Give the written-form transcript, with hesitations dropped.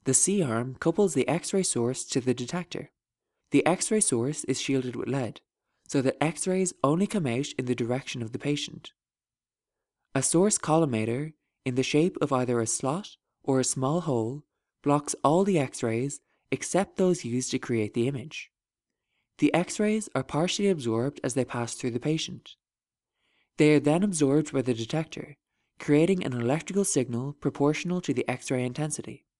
The C-arm couples the X-ray source to the detector. The X-ray source is shielded with lead, so that X-rays only come out in the direction of the patient. A source collimator, in the shape of either a slot or a small hole, blocks all the X-rays except those used to create the image. The X-rays are partially absorbed as they pass through the patient. They are then absorbed by the detector, creating an electrical signal proportional to the X-ray intensity.